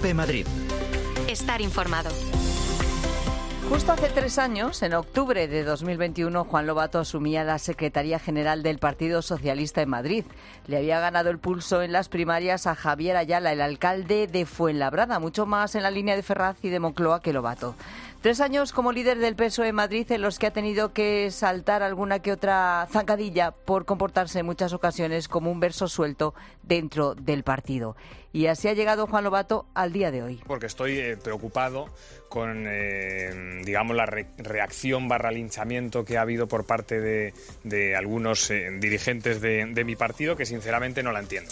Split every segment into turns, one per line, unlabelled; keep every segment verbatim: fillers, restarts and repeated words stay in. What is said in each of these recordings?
COPE Madrid.
Estar informado.
Justo hace tres años, en octubre de dos mil veintiuno, Juan Lobato asumía la Secretaría General del Partido Socialista en Madrid. Le había ganado el pulso en las primarias a Javier Ayala, el alcalde de Fuenlabrada, mucho más en la línea de Ferraz y de Moncloa que Lobato. Tres años como líder del P S O E en Madrid, en los que ha tenido que saltar alguna que otra zancadilla por comportarse en muchas ocasiones como un verso suelto dentro del partido. Y así ha llegado Juan Lobato al día de hoy.
Porque estoy eh, preocupado con, eh, digamos, la re reacción barra linchamiento que ha habido por parte de, de algunos eh, dirigentes de, de mi partido, que sinceramente no la entiendo.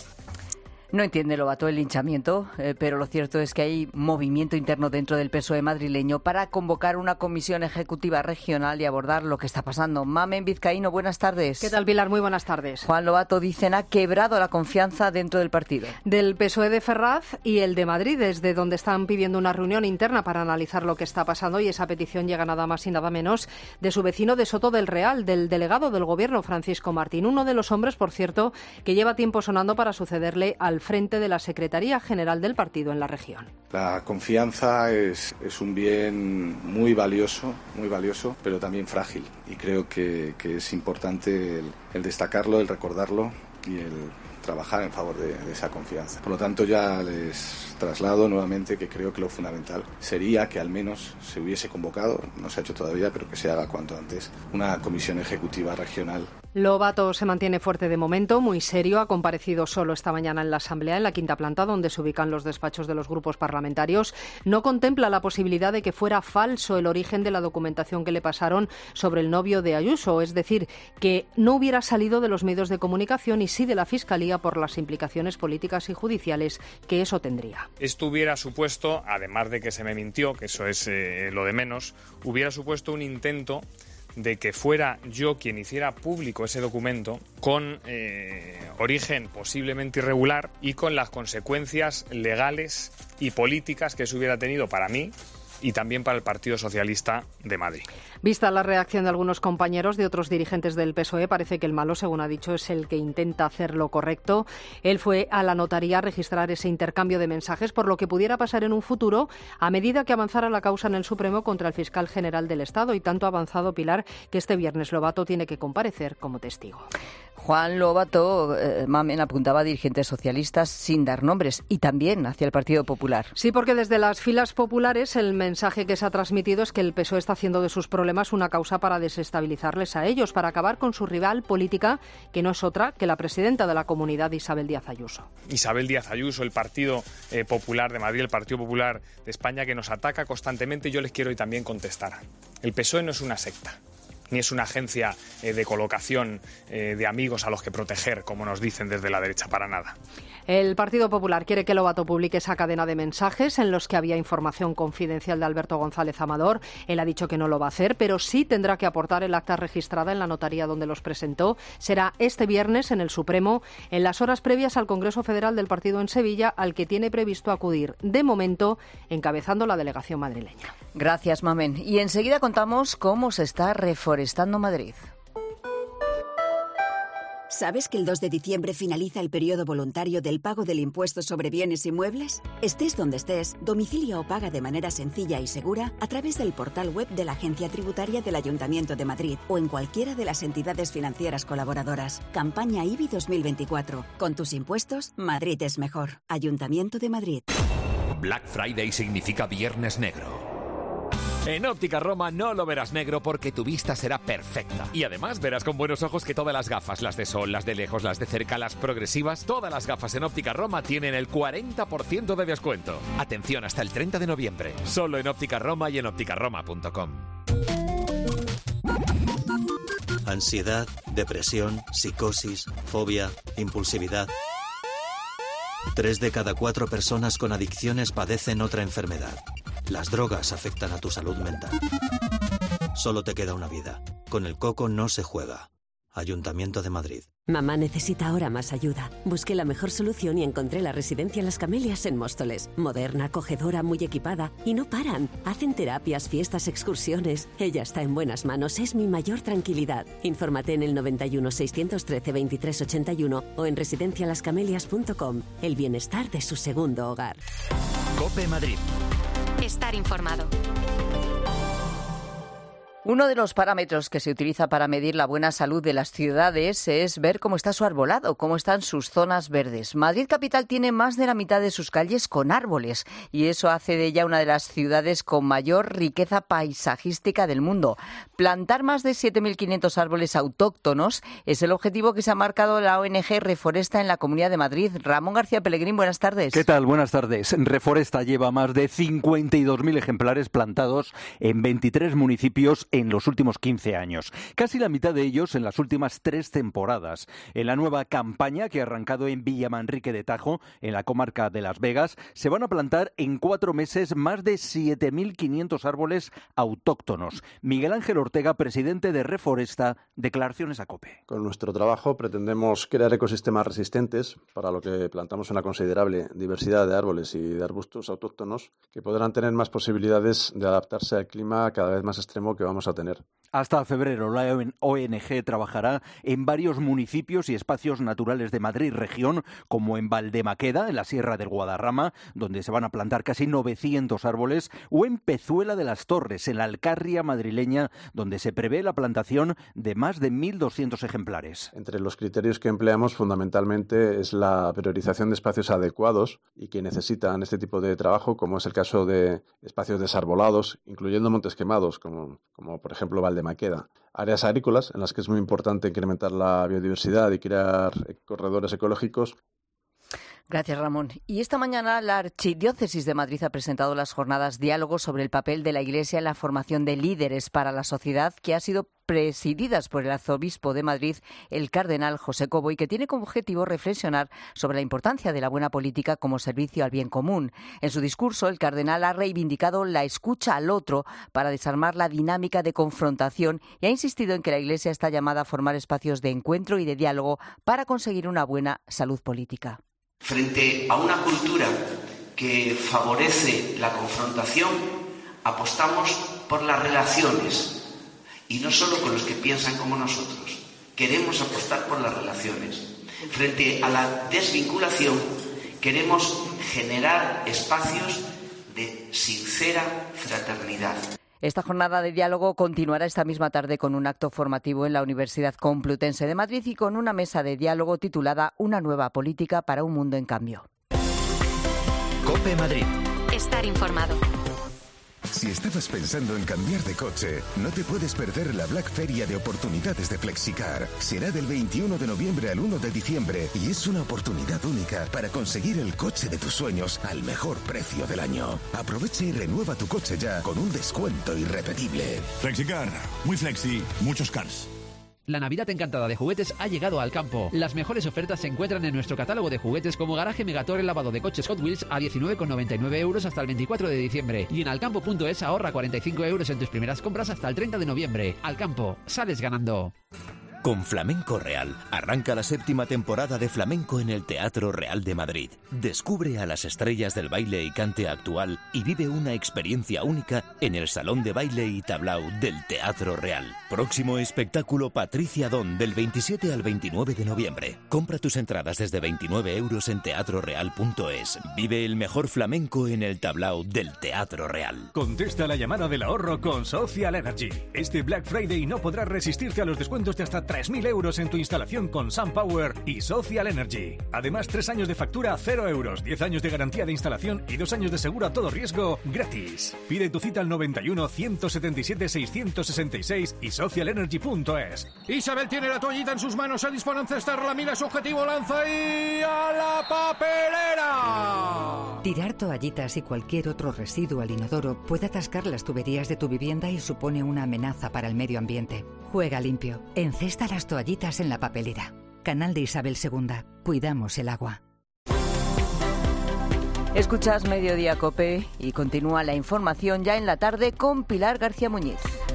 No entiende Lobato el linchamiento, eh, pero lo cierto es que hay movimiento interno dentro del P S O E madrileño para convocar una comisión ejecutiva regional y abordar lo que está pasando. Mamen Vizcaíno, buenas tardes.
¿Qué tal, Pilar? Muy buenas tardes.
Juan Lobato, dicen, ha quebrado la confianza dentro del partido.
Del P S O E de Ferraz y el de Madrid, desde donde están pidiendo una reunión interna para analizar lo que está pasando, y esa petición llega nada más y nada menos de su vecino de Soto del Real, del delegado del Gobierno, Francisco Martín, uno de los hombres, por cierto, que lleva tiempo sonando para sucederle al frente de la Secretaría General del partido en la región.
La confianza es, es un bien muy valioso, muy valioso, pero también frágil. Y creo que, que es importante el, el destacarlo, el recordarlo y el trabajar en favor de, de esa confianza. Por lo tanto, ya les traslado nuevamente que creo que lo fundamental sería que al menos se hubiese convocado, no se ha hecho todavía, pero que se haga cuanto antes, una comisión ejecutiva regional.
Lobato se mantiene fuerte de momento, muy serio. Ha comparecido solo esta mañana en la Asamblea, en la quinta planta, donde se ubican los despachos de los grupos parlamentarios. No contempla la posibilidad de que fuera falso el origen de la documentación que le pasaron sobre el novio de Ayuso, es decir, que no hubiera salido de los medios de comunicación y sí de la Fiscalía por las implicaciones políticas y judiciales que eso tendría.
Esto hubiera supuesto, además de que se me mintió, que eso es eh, lo de menos, hubiera supuesto un intento de que fuera yo quien hiciera público ese documento con eh, origen posiblemente irregular y con las consecuencias legales y políticas que eso hubiera tenido para mí y también para el Partido Socialista de Madrid.
Vista la reacción de algunos compañeros de otros dirigentes del P S O E, parece que el malo, según ha dicho, es el que intenta hacer lo correcto. Él fue a la notaría a registrar ese intercambio de mensajes, por lo que pudiera pasar en un futuro a medida que avanzara la causa en el Supremo contra el fiscal general del Estado, y tanto ha avanzado, Pilar, que este viernes Lobato tiene que comparecer como testigo.
Juan Lobato, eh, Mamen, apuntaba a dirigentes socialistas sin dar nombres y también hacia el Partido Popular.
Sí, porque desde las filas populares el mensaje que se ha transmitido es que el P S O E está haciendo de sus problemas una causa para desestabilizarles a ellos, para acabar con su rival política, que no es otra que la presidenta de la Comunidad, Isabel Díaz Ayuso.
Isabel Díaz Ayuso, el Partido eh, Popular de Madrid, el Partido Popular de España, que nos ataca constantemente. Yo les quiero hoy también contestar. El P S O E no es una secta, ni es una agencia eh, de colocación eh, de amigos a los que proteger, como nos dicen desde la derecha, para nada.
El Partido Popular quiere que Lobato publique esa cadena de mensajes en los que había información confidencial de Alberto González Amador. Él ha dicho que no lo va a hacer, pero sí tendrá que aportar el acta registrada en la notaría donde los presentó. Será este viernes en el Supremo, en las horas previas al Congreso Federal del partido en Sevilla, al que tiene previsto acudir, de momento, encabezando la delegación madrileña.
Gracias, Mamen. Y enseguida contamos cómo se está reforestando Madrid.
¿Sabes que el dos de diciembre finaliza el periodo voluntario del pago del impuesto sobre bienes inmuebles? Estés donde estés, domicilia o paga de manera sencilla y segura a través del portal web de la Agencia Tributaria del Ayuntamiento de Madrid o en cualquiera de las entidades financieras colaboradoras. Campaña I B I dos mil veinticuatro. Con tus impuestos, Madrid es mejor. Ayuntamiento de Madrid.
Black Friday significa Viernes Negro. En Óptica Roma no lo verás negro porque tu vista será perfecta. Y además verás con buenos ojos que todas las gafas, las de sol, las de lejos, las de cerca, las progresivas, todas las gafas en Óptica Roma tienen el cuarenta por ciento de descuento. Atención, hasta el treinta de noviembre. Solo en Óptica Roma y en óptica roma punto com.
Ansiedad, depresión, psicosis, fobia, impulsividad. Tres de cada cuatro personas con adicciones padecen otra enfermedad. Las drogas afectan a tu salud mental. Solo te queda una vida. Con el coco no se juega. Ayuntamiento de Madrid.
Mamá necesita ahora más ayuda. Busqué la mejor solución y encontré la residencia Las Camelias en Móstoles. Moderna, acogedora, muy equipada. Y no paran. Hacen terapias, fiestas, excursiones. Ella está en buenas manos. Es mi mayor tranquilidad. Infórmate en el noventa y uno, seiscientos trece, veintitrés ochenta y uno o en residencia las camelias punto com. El bienestar de su segundo hogar.
COPE Madrid.
Estar informado.
Uno de los parámetros que se utiliza para medir la buena salud de las ciudades es ver cómo está su arbolado, cómo están sus zonas verdes. Madrid capital tiene más de la mitad de sus calles con árboles y eso hace de ella una de las ciudades con mayor riqueza paisajística del mundo. Plantar más de siete mil quinientos árboles autóctonos es el objetivo que se ha marcado la O N G Reforesta en la Comunidad de Madrid. Ramón García Pellegrín, buenas tardes.
¿Qué tal? Buenas tardes. Reforesta lleva más de cincuenta y dos mil ejemplares plantados en veintitrés municipios en los últimos quince años. Casi la mitad de ellos en las últimas tres temporadas. En la nueva campaña que ha arrancado en Villamanrique de Tajo, en la comarca de Las Vegas, se van a plantar en cuatro meses más de siete mil quinientos árboles autóctonos. Miguel Ángel Ortega, presidente de Reforesta, declaraciones a COPE.
Con nuestro trabajo pretendemos crear ecosistemas resistentes, para lo que plantamos una considerable diversidad de árboles y de arbustos autóctonos que podrán tener más posibilidades de adaptarse al clima cada vez más extremo que vamos a tener.
Hasta febrero, la O N G trabajará en varios municipios y espacios naturales de Madrid región, como en Valdemaqueda, en la Sierra del Guadarrama, donde se van a plantar casi novecientos árboles, o en Pezuela de las Torres, en la Alcarria madrileña, donde se prevé la plantación de más de mil doscientos ejemplares.
Entre los criterios que empleamos fundamentalmente es la priorización de espacios adecuados y que necesitan este tipo de trabajo, como es el caso de espacios desarbolados, incluyendo montes quemados, como, como por ejemplo Valdemaqueda. Maqueda. Áreas agrícolas en las que es muy importante incrementar la biodiversidad y crear corredores ecológicos.
Gracias, Ramón. Y esta mañana la Archidiócesis de Madrid ha presentado las jornadas Diálogo sobre el papel de la Iglesia en la formación de líderes para la sociedad, que ha sido presididas por el arzobispo de Madrid, el cardenal José Cobo, y que tiene como objetivo reflexionar sobre la importancia de la buena política como servicio al bien común. En su discurso, el cardenal ha reivindicado la escucha al otro para desarmar la dinámica de confrontación y ha insistido en que la Iglesia está llamada a formar espacios de encuentro y de diálogo para conseguir una buena salud política.
Frente a una cultura que favorece la confrontación, apostamos por las relaciones. Y no solo con los que piensan como nosotros. Queremos apostar por las relaciones. Frente a la desvinculación, queremos generar espacios de sincera fraternidad.
Esta jornada de diálogo continuará esta misma tarde con un acto formativo en la Universidad Complutense de Madrid y con una mesa de diálogo titulada Una nueva política para un mundo en cambio.
COPE Madrid.
Estar informado.
Si estabas pensando en cambiar de coche, no te puedes perder la Black Feria de oportunidades de Flexicar. Será del veintiuno de noviembre al uno de diciembre y es una oportunidad única para conseguir el coche de tus sueños al mejor precio del año. Aprovecha y renueva tu coche ya con un descuento irrepetible.
Flexicar, muy flexi, muchos cars.
La Navidad encantada de Juguetes ha llegado al campo. Las mejores ofertas se encuentran en nuestro catálogo de juguetes, como garaje Megator el lavado de coches Hot Wheels a diecinueve con noventa y nueve euros hasta el veinticuatro de diciembre. Y en alcampo punto es ahorra cuarenta y cinco euros en tus primeras compras hasta el treinta de noviembre. Alcampo, sales ganando.
Con Flamenco Real arranca la séptima temporada de Flamenco en el Teatro Real de Madrid. Descubre a las estrellas del baile y cante actual y vive una experiencia única en el Salón de Baile y Tablao del Teatro Real. Próximo espectáculo Patricia Don del veintisiete al veintinueve de noviembre. Compra tus entradas desde veintinueve euros en teatro real punto es. Vive el mejor flamenco en el Tablao del Teatro Real.
Contesta la llamada del ahorro con Social Energy. Este Black Friday no podrás resistirte a los descuentos de hasta tres mil euros en tu instalación con SunPower y Social Energy. Además, tres años de factura a cero euros, diez años de garantía de instalación y dos años de seguro a todo riesgo gratis. Pide tu cita al noventa y uno, ciento setenta y siete, seiscientos sesenta y seis y social energy punto es.
Isabel tiene la toallita en sus manos, se dispone a encestarla, mira su objetivo, lanza y a la papelera.
Tirar toallitas y cualquier otro residuo al inodoro puede atascar las tuberías de tu vivienda y supone una amenaza para el medio ambiente. Juega limpio. Encesta las toallitas en la papelera. Canal de Isabel segunda. Cuidamos el agua.
Escuchas Mediodía COPE y continúa la información ya en la tarde con Pilar García Muñiz.